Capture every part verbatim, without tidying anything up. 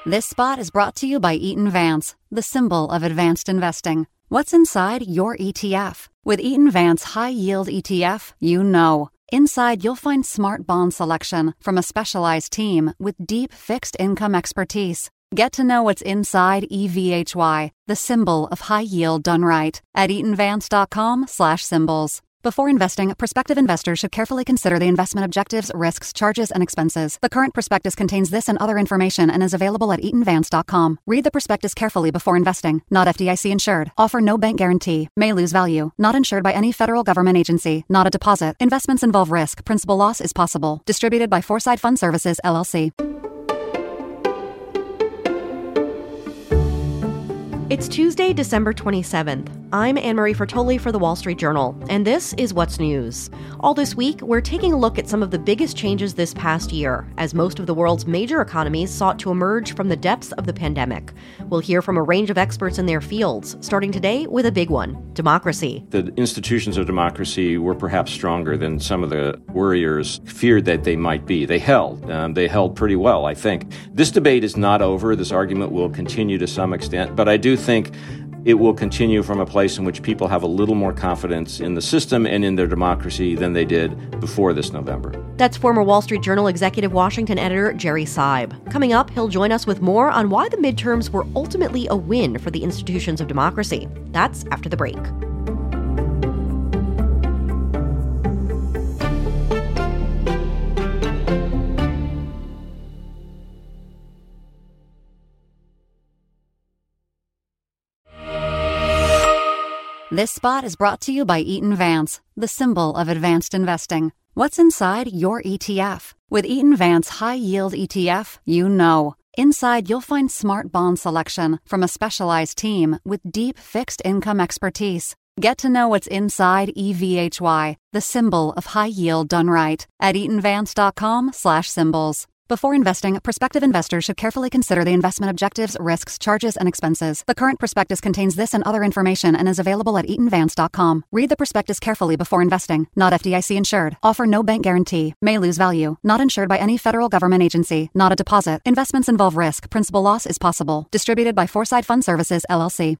This spot is brought to you by Eaton Vance, the symbol of advanced investing. What's inside your E T F? With Eaton Vance High Yield E T F, you know. Inside, you'll find smart bond selection from a specialized team with deep fixed income expertise. Get to know what's inside E V H Y, the symbol of high yield done right, at eatonvance.com slash symbols. Before investing, prospective investors should carefully consider the investment objectives, risks, charges, and expenses. The current prospectus contains this and other information and is available at eaton vance dot com. Read the prospectus carefully before investing. Not F D I C insured. Offer no bank guarantee. May lose value. Not insured by any federal government agency. Not a deposit. Investments involve risk. Principal loss is possible. Distributed by Foreside Fund Services, L L C. It's Tuesday, December twenty-seventh. I'm Anne-Marie Fertoli for The Wall Street Journal, and this is What's News. All this week, we're taking a look at some of the biggest changes this past year, as most of the world's major economies sought to emerge from the depths of the pandemic. We'll hear from a range of experts in their fields, starting today with a big one, democracy. The institutions of democracy were perhaps stronger than some of the worriers feared that they might be. They held. Um, they held pretty well, I think. This debate is not over. This argument will continue to some extent, but I do think it will continue from a place in which people have a little more confidence in the system and in their democracy than they did before this November. That's former Wall Street Journal executive Washington editor Jerry Seib. Coming up, he'll join us with more on why the midterms were ultimately a win for the institutions of democracy. That's after the break. This spot is brought to you by Eaton Vance, the symbol of advanced investing. What's inside your E T F? With Eaton Vance High Yield E T F, you know. Inside, you'll find smart bond selection from a specialized team with deep fixed income expertise. Get to know what's inside E V H Y, the symbol of high yield done right, at eatonvance.com slash symbols. Before investing, prospective investors should carefully consider the investment objectives, risks, charges, and expenses. The current prospectus contains this and other information and is available at eaton vance dot com. Read the prospectus carefully before investing. Not F D I C insured. Offer no bank guarantee. May lose value. Not insured by any federal government agency. Not a deposit. Investments involve risk. Principal loss is possible. Distributed by Foreside Fund Services, L L C.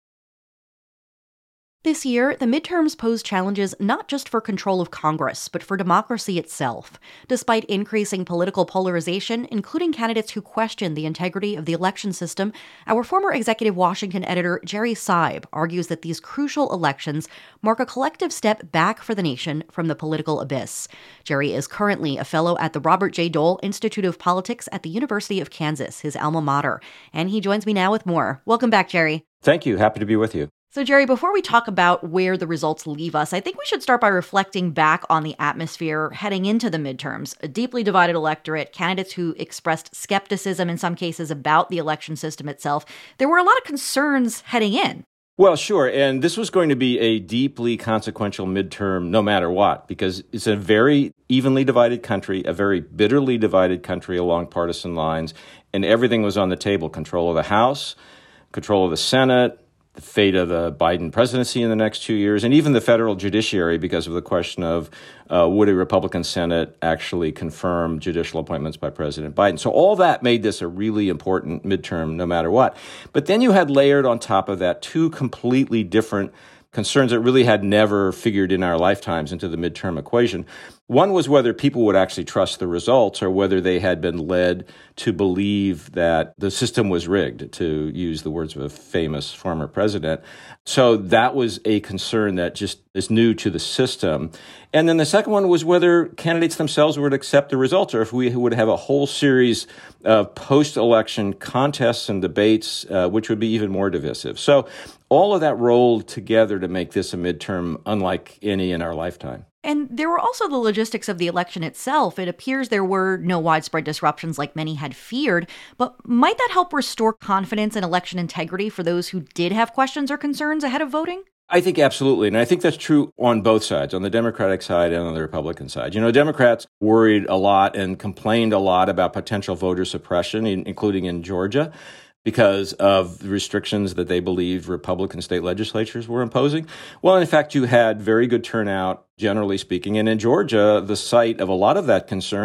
This year, the midterms pose challenges not just for control of Congress, but for democracy itself. Despite increasing political polarization, including candidates who question the integrity of the election system, our former executive Washington editor Jerry Seib argues that these crucial elections mark a collective step back for the nation from the political abyss. Jerry is currently a fellow at the Robert J. Dole Institute of Politics at the University of Kansas, his alma mater, and he joins me now with more. Welcome back, Jerry. Thank you. Happy to be with you. So, Jerry, before we talk about where the results leave us, I think we should start by reflecting back on the atmosphere heading into the midterms. A deeply divided electorate, candidates who expressed skepticism in some cases about the election system itself. There were a lot of concerns heading in. Well, sure. And this was going to be a deeply consequential midterm no matter what, because it's a very evenly divided country, a very bitterly divided country along partisan lines, and everything was on the table. Control of the House, control of the Senate, the fate of the Biden presidency in the next two years, and even the federal judiciary because of the question of uh, would a Republican Senate actually confirm judicial appointments by President Biden. So all that made this a really important midterm no matter what. But then you had layered on top of that two completely different concerns that really had never figured in our lifetimes into the midterm equation. One was whether people would actually trust the results or whether they had been led to believe that the system was rigged, to use the words of a famous former president. So that was a concern that just is new to the system. And then the second one was whether candidates themselves would accept the results or if we would have a whole series of post-election contests and debates, uh, which would be even more divisive. So all of that rolled together to make this a midterm unlike any in our lifetime. And there were also the logistics of the election itself. It appears there were no widespread disruptions like many had feared, but might that help restore confidence in election integrity for those who did have questions or concerns ahead of voting? I think absolutely. And I think that's true on both sides, on the Democratic side and on the Republican side. You know, Democrats worried a lot and complained a lot about potential voter suppression, including in Georgia, because of the restrictions that they believed Republican state legislatures were imposing. Well, in fact, you had very good turnout, generally speaking. And in Georgia, the site of a lot of that concern,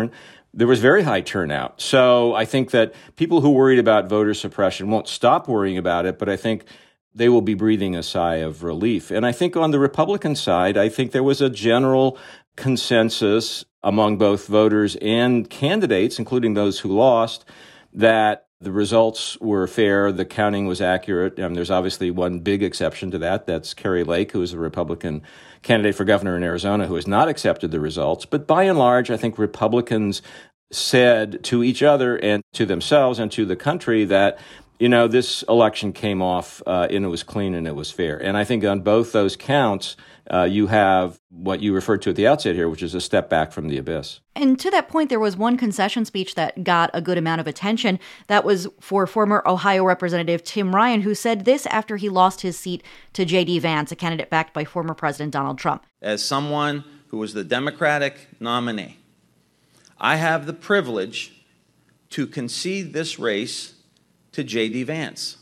there was very high turnout. So I think that people who worried about voter suppression won't stop worrying about it, but I think they will be breathing a sigh of relief. And I think on the Republican side, I think there was a general consensus among both voters and candidates, including those who lost, that the results were fair, the counting was accurate. And there's obviously one big exception to that. That's Kari Lake, who is a Republican candidate for governor in Arizona, who has not accepted the results. But by and large, I think Republicans said to each other and to themselves and to the country that, you know, this election came off uh, and it was clean and it was fair. And I think on both those counts, uh, you have what you referred to at the outset here, which is a step back from the abyss. And to that point, there was one concession speech that got a good amount of attention. That was for former Ohio Representative Tim Ryan, who said this after he lost his seat to J D. Vance, a candidate backed by former President Donald Trump. As someone who was the Democratic nominee, I have the privilege to concede this race to J D. Vance,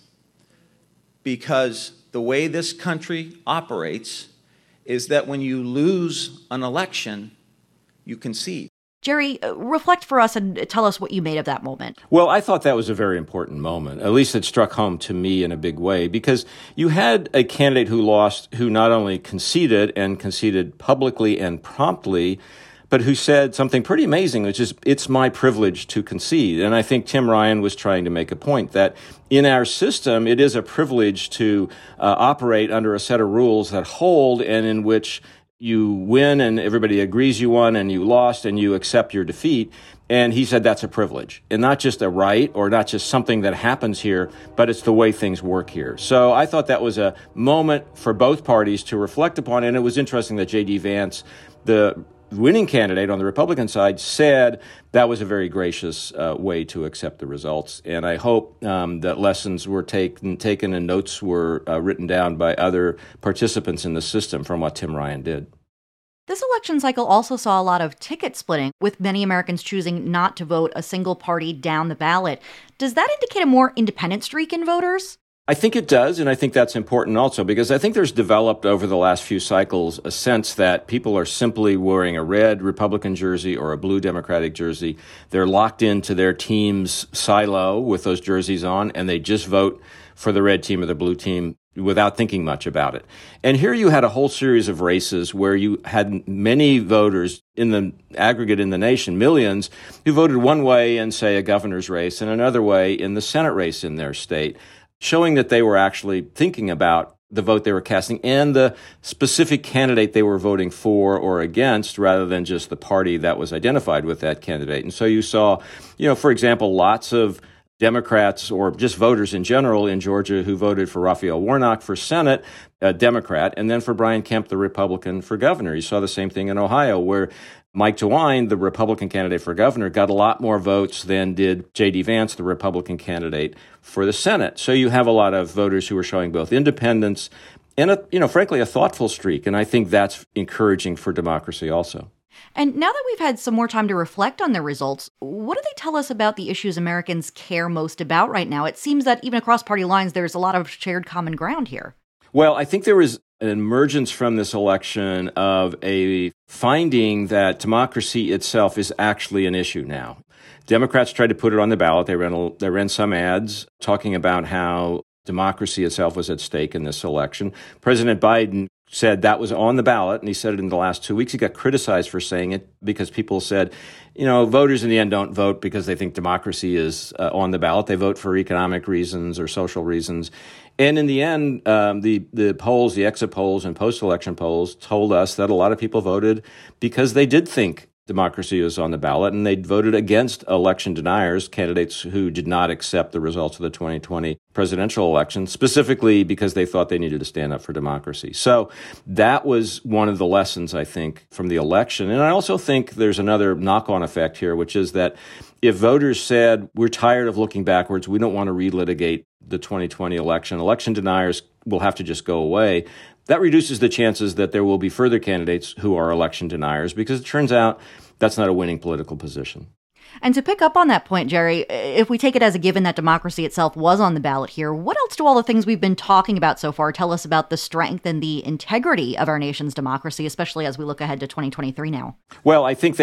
because the way this country operates is that when you lose an election, you concede. Jerry, reflect for us and tell us what you made of that moment. Well, I thought that was a very important moment. At least it struck home to me in a big way, because you had a candidate who lost who not only conceded and conceded publicly and promptly, but who said something pretty amazing, which is, it's my privilege to concede. And I think Tim Ryan was trying to make a point that in our system, it is a privilege to uh, operate under a set of rules that hold and in which you win and everybody agrees you won and you lost and you accept your defeat. And he said that's a privilege and not just a right or not just something that happens here, but it's the way things work here. So I thought that was a moment for both parties to reflect upon. And it was interesting that J D. Vance, the winning candidate on the Republican side, said that was a very gracious uh, way to accept the results. And I hope um, that lessons were taken, taken and notes were uh, written down by other participants in the system from what Tim Ryan did. This election cycle also saw a lot of ticket splitting, with many Americans choosing not to vote a single party down the ballot. Does that indicate a more independent streak in voters? I think it does, and I think that's important also, because I think there's developed over the last few cycles a sense that people are simply wearing a red Republican jersey or a blue Democratic jersey. They're locked into their team's silo with those jerseys on, and they just vote for the red team or the blue team without thinking much about it. And here you had a whole series of races where you had many voters in the aggregate in the nation, millions, who voted one way in, say, a governor's race and another way in the Senate race in their state, showing that they were actually thinking about the vote they were casting and the specific candidate they were voting for or against, rather than just the party that was identified with that candidate. And so you saw, you know, for example, lots of Democrats or just voters in general in Georgia who voted for Raphael Warnock for Senate, a Democrat, and then for Brian Kemp, the Republican, for governor. You saw the same thing in Ohio, where Mike DeWine, the Republican candidate for governor, got a lot more votes than did J D. Vance, the Republican candidate for the Senate. So you have a lot of voters who are showing both independence and, a, you know, frankly, a thoughtful streak. And I think that's encouraging for democracy also. And now that we've had some more time to reflect on the results, what do they tell us about the issues Americans care most about right now? It seems that even across party lines, there's a lot of shared common ground here. Well, I think there was an emergence from this election of a finding that democracy itself is actually an issue now. Democrats tried to put it on the ballot. They ran, a, they ran some ads talking about how democracy itself was at stake in this election. President Biden said that was on the ballot, and he said it in the last two weeks. He got criticized for saying it because people said, you know, voters in the end don't vote because they think democracy is uh, on the ballot. They vote for economic reasons or social reasons. And in the end, um, the, the polls, the exit polls and post-election polls told us that a lot of people voted because they did think democracy was on the ballot, and they voted against election deniers, candidates who did not accept the results of the twenty twenty presidential election, specifically because they thought they needed to stand up for democracy. So that was one of the lessons, I think, from the election. And I also think there's another knock-on effect here, which is that if voters said, we're tired of looking backwards, we don't want to relitigate the twenty twenty election, election deniers will have to just go away, that reduces the chances that there will be further candidates who are election deniers, because it turns out that's not a winning political position. And to pick up on that point, Jerry, if we take it as a given that democracy itself was on the ballot here, what else do all the things we've been talking about so far tell us about the strength and the integrity of our nation's democracy, especially as we look ahead to twenty twenty-three now? Well, I think they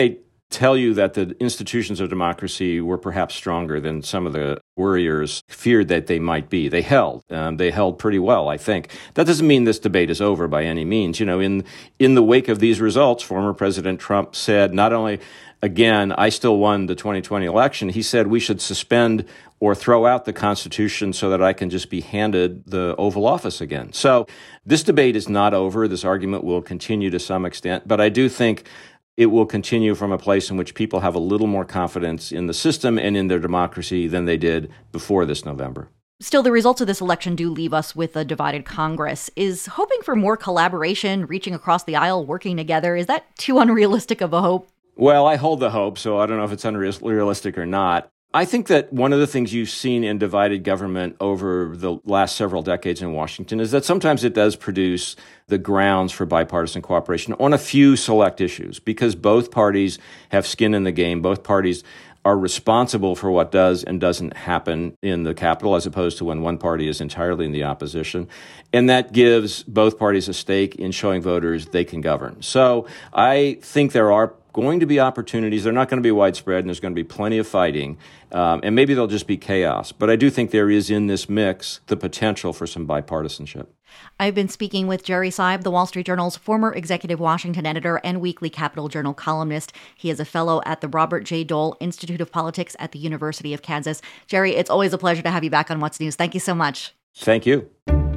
tell you that the institutions of democracy were perhaps stronger than some of the worriers feared that they might be. They held. Um, they held pretty well, I think. That doesn't mean this debate is over by any means. You know, in in the wake of these results, former President Trump said not only, again, I still won the twenty twenty election, he said we should suspend or throw out the Constitution so that I can just be handed the Oval Office again. So this debate is not over. This argument will continue to some extent, but I do think it will continue from a place in which people have a little more confidence in the system and in their democracy than they did before this November. Still, the results of this election do leave us with a divided Congress. Is hoping for more collaboration, reaching across the aisle, working together, is that too unrealistic of a hope? Well, I hold the hope, so I don't know if it's unrealistic or not. I think that one of the things you've seen in divided government over the last several decades in Washington is that sometimes it does produce the grounds for bipartisan cooperation on a few select issues, because both parties have skin in the game. Both parties are responsible for what does and doesn't happen in the Capitol, as opposed to when one party is entirely in the opposition. And that gives both parties a stake in showing voters they can govern. So I think there are going to be opportunities. They're not going to be widespread, and there's going to be plenty of fighting, um, and maybe they'll just be chaos. But I do think there is in this mix the potential for some bipartisanship. I've been speaking with Jerry Seib, the Wall Street Journal's former executive Washington editor and weekly Capitol Journal columnist. He is a fellow at the Robert J. Dole Institute of Politics at the University of Kansas. Jerry, it's always a pleasure to have you back on What's News. Thank you so much. Thank you.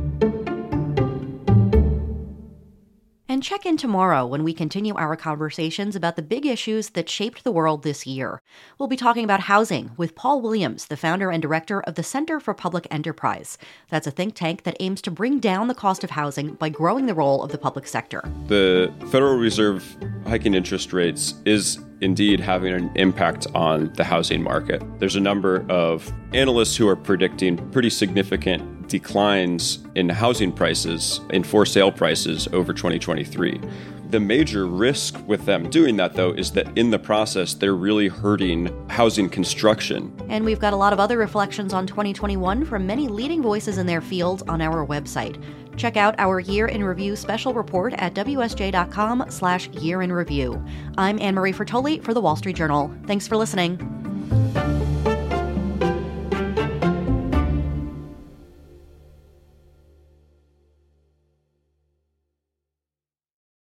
And check in tomorrow when we continue our conversations about the big issues that shaped the world this year. We'll be talking about housing with Paul Williams, the founder and director of the Center for Public Enterprise. That's a think tank that aims to bring down the cost of housing by growing the role of the public sector. The Federal Reserve hiking interest rates is indeed having an impact on the housing market. There's a number of analysts who are predicting pretty significant declines in housing prices, in for sale prices over twenty twenty-three. The major risk with them doing that, though, is that in the process, they're really hurting housing construction. And we've got a lot of other reflections on twenty twenty-one from many leading voices in their fields on our website. Check out our Year in Review special report at W S J dot com slash year in review. I'm Anne Marie Fertoli for The Wall Street Journal. Thanks for listening.